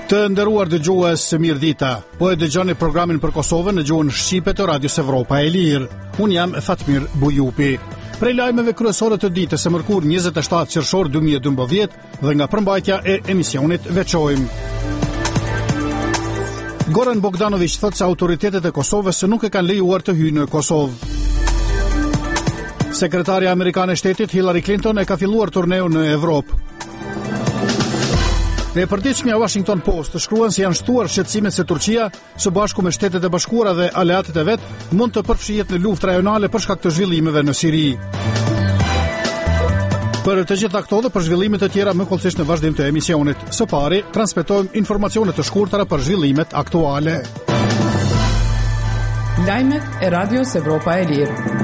Të nderuar dëgjues, mirëdita. Po e dëgjoni programin për Kosovën në gjuhën shqipe të Radios Evropa e Lirë. Unë jam Fatmir Bujupi. Prej lajmeve kryesore të ditës së mërkur 27 qershor 2012 dhe nga përmbajtja e emisionit veçojmë. Goran Bogdanović thotë se autoritetet e Kosovës nuk e kanë lejuar të hyjë në Kosovë. Sekretarja amerikane e shtetit Hillary Clinton e ka filluar turneun në Evropë. E përditshmja Washington Post shkruan se janë shtuar shqetësimet se Turqia, së bashku me Shtetet e Bashkuara dhe aleatët e vet, mund të përfshihet në luftë rajonale për shkak të zhvillimeve në Siri. Për të gjitha këto dhe për zhvillimet e tjera më kollësisht në vazhdim të emisionit. Së pari, transmetojmë informacione të shkurtara për zhvillimet aktuale. Lajmet e Radios Evropa e Lirë.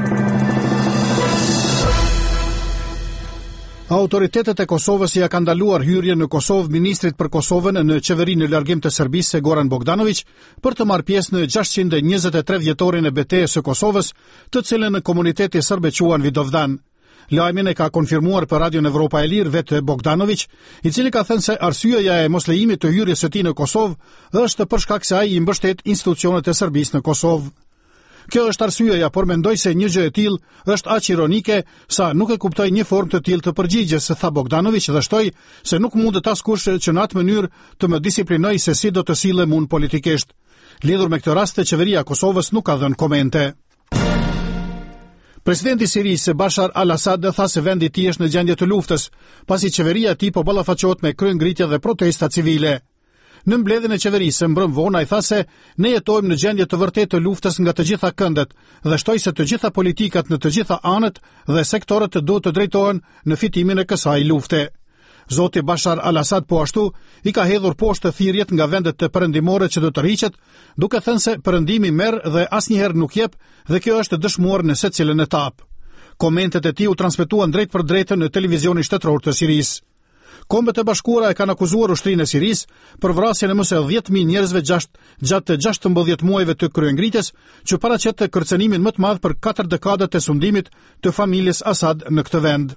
Autoritetet e Kosovës ja kanë ndaluar hyrjen në Kosovë ministrit për Kosovën në qeverinë në largim të Serbisë Goran Bogdanović për të marrë pjesë në 623 vjetorin e betejës së Kosovës, të cilën në komuniteti serb e quajnë Vidovdan. Lajmin e ka konfirmuar për Radion Evropa e Lirë vetë Bogdanović, i cili ka thënë se arsyeja e moslejimit të hyrjes së tij në Kosovë është për shkak se ai i mbështet institucionet e Serbisë në Kosovë. Kjo është arsyeja, por mendoj se një gjë e tillë është aq ironike sa nuk e kuptoj një formë të tillë të përgjigjes, tha Bogdanović dhe shtoi se nuk mundet askush që në atë mënyrë të më disiplinoj se si do të sillem unë politikisht. Lidhur me këtë rast, qeveria e Kosovës nuk ka dhënë komente. Presidenti i Sirisë Bashar al-Assad tha se vendi i tij është në gjendje të luftës, pasi qeveria e tij po ballafaqohet me kryengritje dhe protesta civile. Në mbledhjen e qeverisë mbrëm vonë ai tha se ne jetojmë në gjendje të vërtetë të luftës nga të gjitha këndet dhe shtoi se të gjitha politikat në të gjitha anët dhe sektorët duhet të drejtohen në fitimin e kësaj lufte. Zoti Bashar al-Assad po ashtu i ka hedhur poshtë thirrjet nga vendet të perëndimore që do të rriqet, duke thënë se perëndimi merr dhe asnjëherë nuk jep dhe kjo është dëshmuar në secilën etapë. Komentet e tij u transmetuan drejt për drejtë në televizionin shtetëror të Sirisë. Kombet e Bashkuara e kanë akuzuar ushtrinë e Sirisë për vrasjen e më së 10.000 njerëzve gjatë 16 muajve të kryengritjes, që paraqet kërcënimin më të madh për 4 dekadat e sundimit të familjes Assad në këtë vend.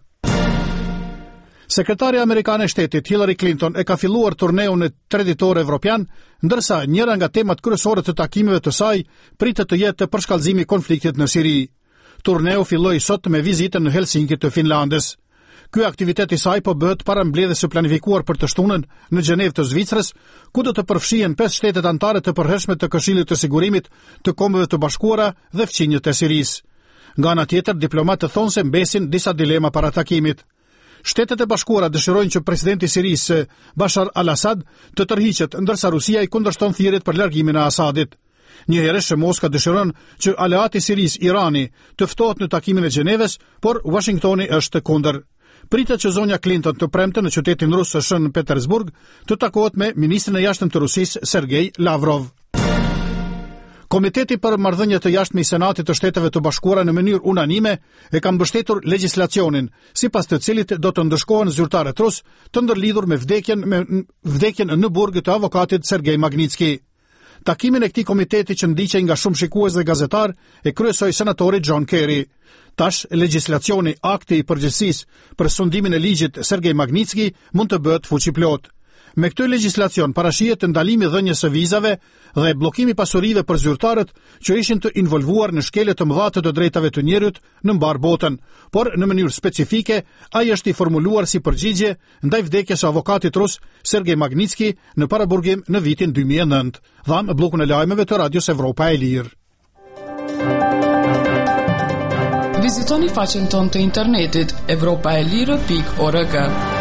Sekretarja amerikane e shtetit Hillary Clinton e ka filluar turneun e 3 ditor evropian, ndërsa njëra nga temat kryesore të takimeve të saj pritet të jetë përshkallëzimi i konfliktit në Siri. Turneu filloi sot me vizitën në Helsinki të Finlandës. Ky aktivitet i saj po bëhet para mbledhjes së planifikuar për të shtunën në Gjenevë të Zvicrës, ku do të përfshihen 5 shtetet anëtare të përhershme të Këshillit të Sigurimit të Kombeve të Bashkuara dhe fqinjët e Sirisë. Nga ana tjetër, diplomatë thonë se mbesin disa dilema para takimit. Shtetet e Bashkuara dëshirojnë që presidenti i Sirisë Bashar al-Assad të tërhiqet, ndërsa Rusia i kundërshton thirrjet për largimin e Asadit. Njëherësh Moska dëshiron që aleati i Sirisë, Irani, të ftohet në takimin e Gjenevës, por Washingtoni është kundër. Pritet që zonja Clinton të premte në qytetin rus Shën Petersburg të takohet me ministrin e jashtëm të Rusisë Sergej Lavrov. Komiteti për marrëdhënie të jashtme i Senatit të Shteteve të Bashkuara në mënyrë unanime e ka mbështetur legjislacionin, sipas të cilit do të ndëshkohen zyrtarët rus të ndërlidhur me vdekjen në burg të avokatit Sergej Magnitski. Takimin e këtij komiteti që ndiqej nga shumë shikues dhe gazetar e kryesoi senatori John Kerry. Tash, legjislacioni, akti i përgjegjësisë për sundimin e ligjit Sergej Magnitski mund të bëhet fuqiplot. Me këtë legjislacion parashihet ndalimi i dhënies së vizave dhe bllokimi pasurive për zyrtarët që ishin të involvuar në shkelje të mëdha të drejtave të njerëzit në mbar botën, por në mënyrë specifike ai është i formuluar si përgjigje ndaj vdekjes së avokatit rus Sergej Magnitski në paraburgim në vitin 2009. Dham bllokun e lajmeve të Radios Evropa e Lirë. Vizitoni faqen tonë të internetit evropaelire.org.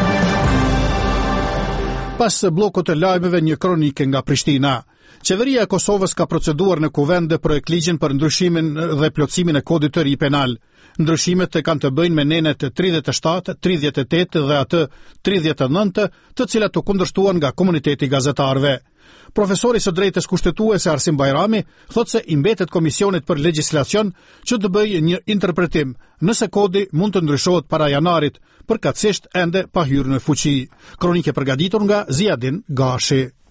Pas bllokut të lajmeve, një kronike nga Prishtina. Qeveria e Kosovës ka proceduar në kuvend projektligjin për ndryshimin dhe plotësimin e kodit të ri penal. Ndryshimet kanë të bëjnë me nenet 37, 38 dhe atë 39, të cilat u kundërshtuan nga komuniteti gazetarëve. Profesori së drejtës kushtetuese Arsim Bajrami thotë se i mbetet Komisionit për Legjislacion që të bëjë një interpretim nëse kodi mund të ndryshohet para janarit, përkatësisht ende pa hyrë në fuqi. Kronike përgatitur nga Ziadin Gashi.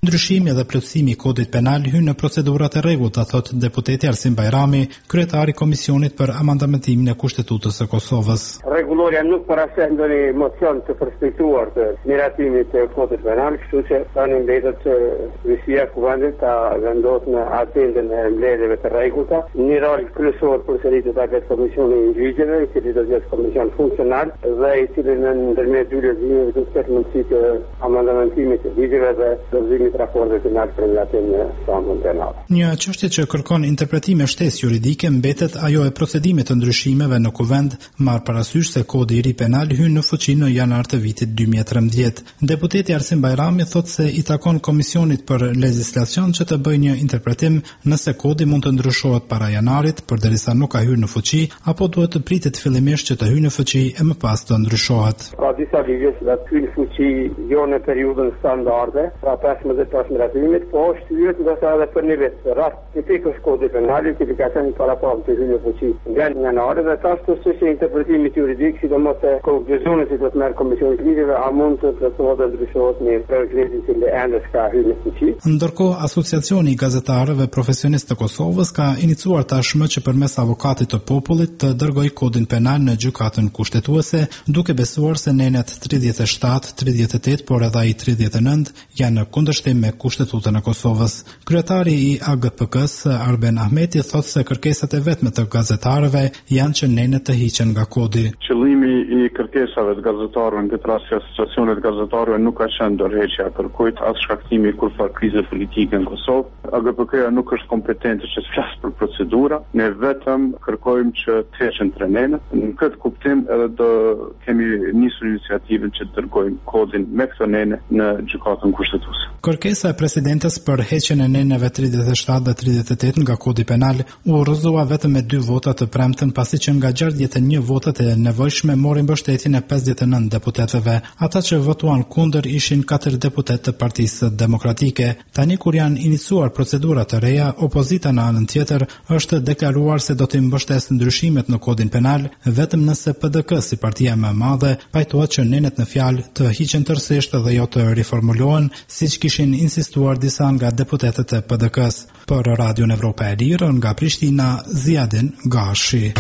Ndryshimi dhe plotësimi i kodit penal hyn në procedurat e rregullta, thot deputeti Arsim Bajrami, kryetari i Komisionit për amandamentimin e Kushtetutës së Kosovës. Rregulloria nuk parasheh ndonjë mocion të përshpejtuar të miratimit të kodit penal, kështu që tani mbetet Kryesia e Kuvendit ta vendosë në atendën e mbledhjeve të rregullta, një rol kryesor përsëritet tek Komisioni i Ligjeve, i cili do të jetë komision funksional dhe i cili në ndërmjet dy lezimeve do të ketë mundësi të amandamentimit të ligjeve dhe dorëzimit raportet penal për ndatim në shtambën penale. Një çështje që kërkon interpretime shtesë juridike mbetet ajo e procedimit të ndryshimeve në Kuvend, marr parasysh se kodi i ri penal hyn në fuqi në janar të vitit 2013. Deputeti Arsim Bajrami thotë se i takon Komisionit për Legjislacion që të bëjë një interpretim nëse kodi mund të ndryshohet para janarit, përderisa nuk ka hyrë në fuqi, apo duhet të pritet fillimisht që të hyjë në fuqi e më pas të ndryshohet. Ka disa ligje që do të hyjnë në fuqi jo në periudhën standarde, pra 15 pas miratimit, po shtyhet ndoshta edhe për një vit. Rast tipik është kodi penal, i cili ka qenë para të hyjë në fuqi nga janari dhe tash të çështja e interpretimit juridik, sidomos e konkluzionit që do të merr Komisioni i Ligjeve, a mund të plotësohet dhe ndryshohet në projektin që ende ka hyrë në fuqi. Ndërkohë, Asociacioni i Gazetarëve Profesionistë të Kosovës ka iniciuar tashmë që përmes avokatit të popullit të dërgojë kodin penal në gjykatën kushtetuese, duke besuar se nenet 37, 38, por edhe ai 39 janë në kundërshtim me Kushtetutën e Kosovës. Kryetari i AGPK-s Arben Ahmeti thotë se kërkesat e vetme të gazetarëve janë që nenet të hiqen nga kodi. Qëllimi i kërkesave të gazetarëve në këtë rast si asociacionet gazetarëve nuk ka qenë dorëheqja e kërkujt as shkaktimi kurfar krize politike në Kosovë. AGPK-ja nuk është kompetente që të flasë për procedura, ne vetëm kërkojmë që të heqen tre nenet. Në këtë kuptim edhe do kemi nisur iniciativën që të dërgojmë kodin me këto nene në gjykatën kushtetuese. Kërkesa e presidentes për heqjen e neneve 37 dhe 38 nga kodi penal u rrëzua vetëm me 2 vota të premten, pasi që nga 61 votat e nevojshme morin mbështetjen e 59 deputetëve. Ata që votuan kundër ishin 4 deputet të Partisë Demokratike. Tani kur janë iniciuar procedura të reja, opozita në anën tjetër është deklaruar se do të mbështesë ndryshimet në kodin penal vetëm nëse PDK si partia më e madhe pajtohet që nenet në fjalë të hiqen tërësisht dhe jo të riformulohen, siç kishin insistuar disa nga deputetët e PDK-s. Për Radion Evropa e Lirë nga Prishtina, Ziadin Gashi.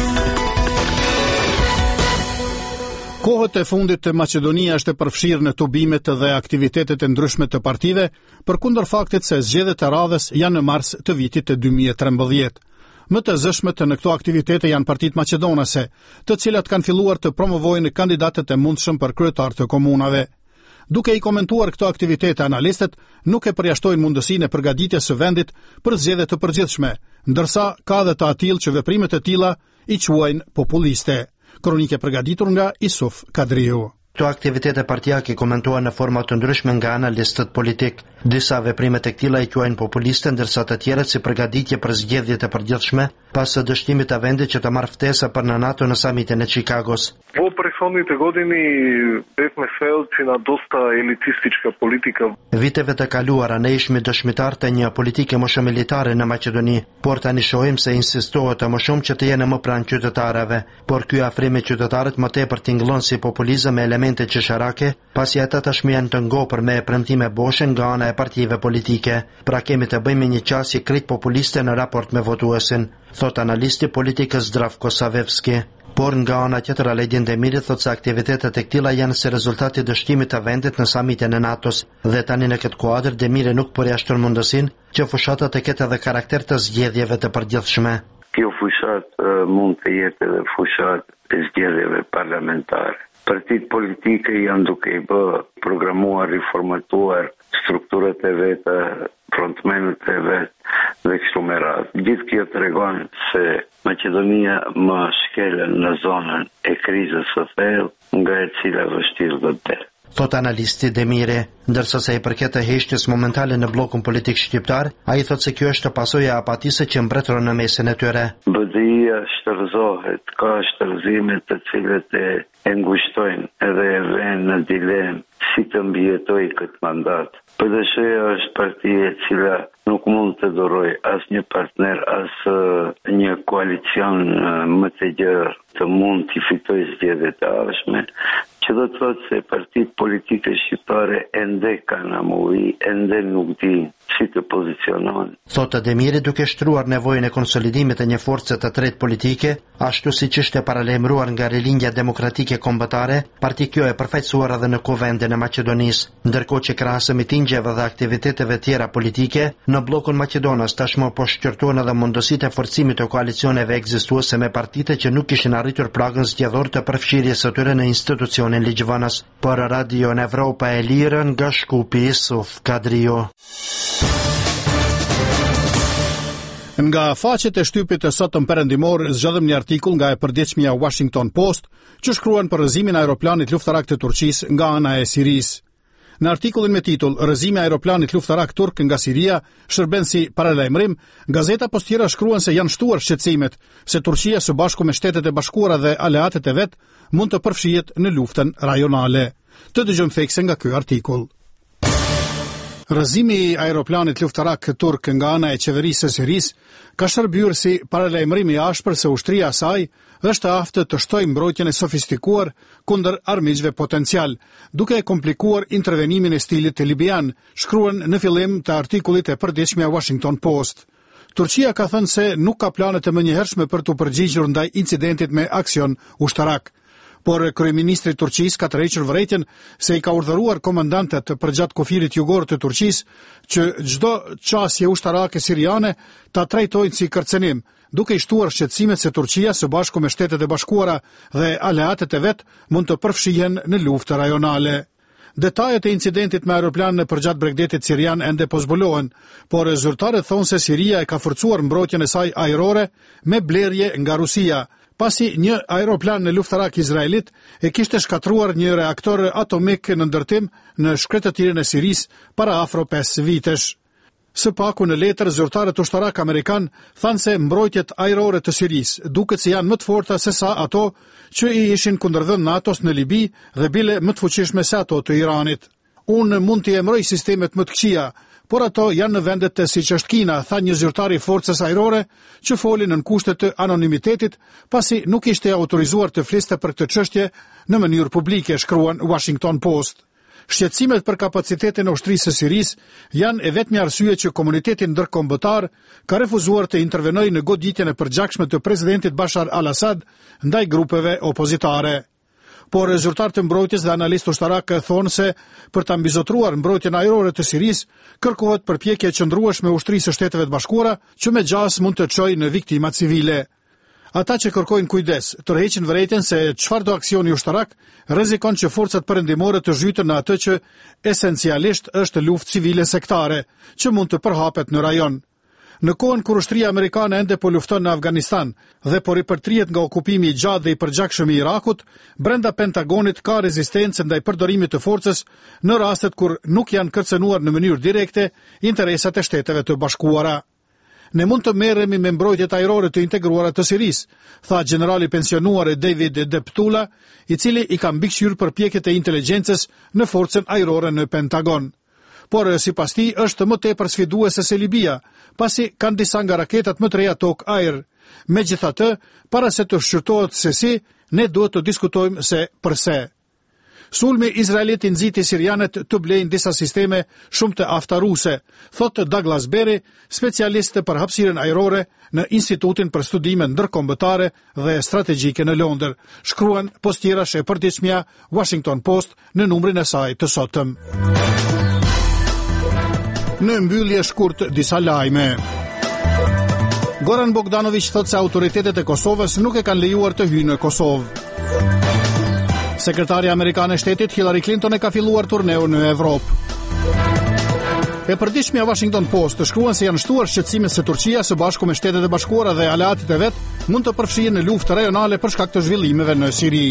Kohët e fundit të Maqedonia është e përfshirë në tubimet dhe aktivitetet e ndryshme të partive, përkundër faktit se zgjedhjet e radhës janë në mars të vitit të 2013. Më të zëshmet në këto aktivitete janë partitë maqedonase, të cilat kanë filluar të promovojnë kandidatët e mundshëm për kryetar të komunave. Duke i komentuar këto aktivitete, analistët nuk e përjashtojnë mundësinë e përgatitjes së vendit për zgjedhje të përgjithshme, ndërsa ka edhe të atill që veprimet e tilla i quajnë populiste. Kronike përgatitur nga Isuf Kadriu. Këto aktivitete partijake komentuar në forma të ndryshme nga analistët politik. Disa veprimet e këtilla i quajnë populiste, ndërsa të tjerët si përgatitje për zgjedhjet e përgjithshme pas së dështimit të vendit që të marrë ftesa për në NATO në samitin e Чикагос. Во претходните години бевме сведоци на доста елитистичка политика. Viteve të kaluara ne ishim dëshmitar të një politike më shumë elitare në Maqedoni, por tani shohim se insistohet më shumë që të jenë më pranë qytetarëve, por ky afrim me qytetarët më tepër tingëllon si populizëm me elemente qesharake, pasi ata tashmë janë të ngopur me premtime boshe nga ana e partive politike. Pra kemi të bëjmë një qasje krejt populiste në raport me votuesin, thot analisti politikës Zdravko Savevski. Por nga ana tjetër Aledin Demiri thot se aktivitetet e këtilla janë si rezultati i dështimit të vendit në samitin e NATO-s dhe tani në këtë kuadër Demiri nuk përjashton mundësinë që fushata të ketë edhe karakter të zgjedhjeve të përgjithshme. Kjo fushat mund të jetë edhe fushat e zgjedhjeve parlamentare. Partitë politike janë duke i bë programuar, riformatuar strukturat e veta, frontmenët e vetë dhe kështu me radhë. Gjithë kjo tregon se Maqedonia më shkelën në zonën e krizës së thellë nga e cila vështirë do të delë. Thot analisti Demiri, ndërsa se i përket të heqjes momentale në blokun politik shqiptar, ai thot se kjo është pasojë e apatisë që mbretëron në mesin e tyre. BDI-ja shterëzohet, ka shterëzime të cilët e ngushtojnë edhe e vënë në dilemë si të mbijetoj këtë mandat. PDSH-ja është partia e cila nuk mund të doroj as një partner, as një koalicion më të gjerë të mund t'i fitoj zgjedhjet e ardhshme, që do të thotë se partitë politike shqiptare ende kanë amulli, ende nuk di si të pozicionon. Thotë Demiri duke shtruar nevojën e konsolidimit të një force të tretë politike, ashtu siç ishte paralajmëruar nga Rilindja Demokratike Kombëtare, parti kjo e përfaqësuar edhe në kuvendin e Maqedonisë, ndërkohë që krahas mitingjeve dhe aktiviteteve tjera politike, në bllokun maqedonas tashmë po shqyrtohen edhe mundësitë e forcimit të koalicioneve ekzistuese me partitë që nuk kishin arritur pragën zgjedhor të përfshirjes së tyre në institucionin ligjvënës. Për Radio Evropa e Lirë nga Shkupi, Yusuf Kadrio. Nga faqet e shtypit të sotëm perëndimor zgjodhëm një artikull nga e përditshmja Washington Post që shkruan për rrëzimin e aeroplanit luftarak të Turqisë nga ana e Sirisë. Në artikullin me titull "Rrëzimi i aeroplanit luftarak turk nga Siria shërben si paralajmërim", gazeta pas tjera shkruan se janë shtuar shqetësimet se Turqia së bashku me Shtetet e Bashkuara dhe aleatet e vet mund të përfshihet në luftën rajonale. Të dëgjojmë thekse nga ky artikull. Rrëzimi i aeroplanit luftarak turk nga ana e qeverisë së Sirisë ka shërbyer si paralajmërim i ashpër se ushtria e saj është aftë të shtojë mbrojtjen e sofistikuar kundër armiqve potencial, duke e komplikuar intervenimin e stilit të libian, shkruan në fillim të artikullit e përditshmja Washington Post. Turqia ka thënë se nuk ka plane të menjëhershme për të përgjigjur ndaj incidentit me aksion ushtarak. Por kryeministri i Turqisë ka tërhequr vërejtjen se i ka urdhëruar komandantët përgjatë kufirit jugor të Turqisë që çdo çështje ushtarake siriane ta trajtojnë si kërcënim, duke i shtuar shqetësimet se Turqia së bashku me Shtetet e Bashkuara dhe aleatet e vet mund të përfshihen në luftë rajonale. Detajet e incidentit me aeroplan në përgjatë Bregdetit sirian ende po zbulohen, por zyrtarët thonë se Siria e ka forcuar mbrojtjen e saj ajrore me blerje nga Rusia, pasi një aeroplan në luftarak izraelit e kishte shkatruar një reaktor atomik në ndërtim në shkretëtirën e Sirisë para afro 5 vitesh. Së paku në letër, zyrtarët ushtarak amerikan thanë se mbrojtjet ajrore të Sirisë duket se janë më të forta se sa ato që i ishin kundërdhënë NATO-s në Libi dhe bile më të fuqishme se ato të Iranit. Unë mund t'i emëroj sistemet më të këqija, por ato janë në vendet të siç është Kina, tha një zyrtar i forcës ajrore që foli në kushte të anonimitetit, pasi nuk ishte autorizuar të fliste për këtë çështje në mënyrë publike, shkruan Washington Post. Shqetësimet për kapacitetin e ushtrisë së Sirisë janë e vetmi arsye që komuniteti ndërkombëtar ka refuzuar të intervenojë në goditjen e përgjakshme të presidentit Bashar al-Assad ndaj grupeve opozitare. Por zyrtarët e mbrojtjes dhe analistë ushtarak thonë se për ta mbizotruar mbrojtjen ajrore të Sirisë kërkohet përpjekje e qëndrueshme e ushtrisë së Shteteve të Bashkuara që me gjas mund të çojë në viktima civile. Ata që kërkojnë kujdes tërheqin vërejtjen se çfarëdo aksioni ushtarak rrezikon që forcat perëndimore të zhytën në atë që esencialisht është luftë civile sektare, që mund të përhapet në rajon. Në kohën kur ushtria amerikane ende po lufton në Afganistan dhe po ripërtrihet nga okupimi i gjatë dhe i përgjakshëm i Irakut, brenda Pentagonit ka rezistencë ndaj përdorimit të forcës në rastet kur nuk janë kërcënuar në mënyrë direkte interesat e Shteteve të Bashkuara. Ne mund të merremi me mbrojtjet ajrore të integruara të Sirisë, tha generali pensionuar David Deptula, i cili i ka mbikëqyrë përpjekjet e inteligjencës në forcën ajrore në Pentagon. Por sipas tij është më tepër sfiduese se Libia, pasi kanë disa nga raketat më të reja tok-ajër. Megjithatë, para se të shqyrtohet se si, ne duhet të diskutojmë se përse. Sulmi izraelit i nxiti sirianët të blejnë disa sisteme shumë të aftaruse, thotë Douglas Berry, specialist për hapësirën ajrore në Institutin për Studime Ndërkombëtare dhe Strategjike në Londër, shkruan postirash e përditshmja Washington Post në numrin e saj të sotëm. Në mbyllje shkurt disa lajme. Goran Bogdanović thotë se autoritetet e Kosovës nuk e kanë lejuar të hyjnë në Kosovë. Sekretari amerikan e shtetit Hillary Clinton e ka filluar turneun në Evropë. E përditshmja Washington Post të shkruan se janë shtuar shqetësimet se Turqia së bashku me Shtetet e Bashkuara dhe aleatit e vet mund të përfshihen në luftë rajonale për shkak të zhvillimeve në Siri.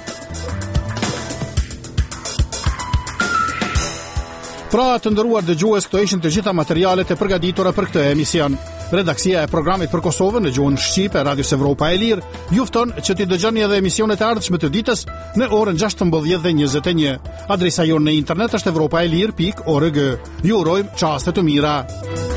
Pra të nderuar dëgjues, këto ishin të gjitha materialet e përgatitura për këtë emision. Redaksia e programit për Kosovën në gjuhën shqipe Radios Evropa e Lirë ju fton që t'i dëgjoni edhe emisionet e ardhshme të ditës në orën 16:21. Adresa jonë në internet është evropaelir.org. Ju urojmë çaste të mira.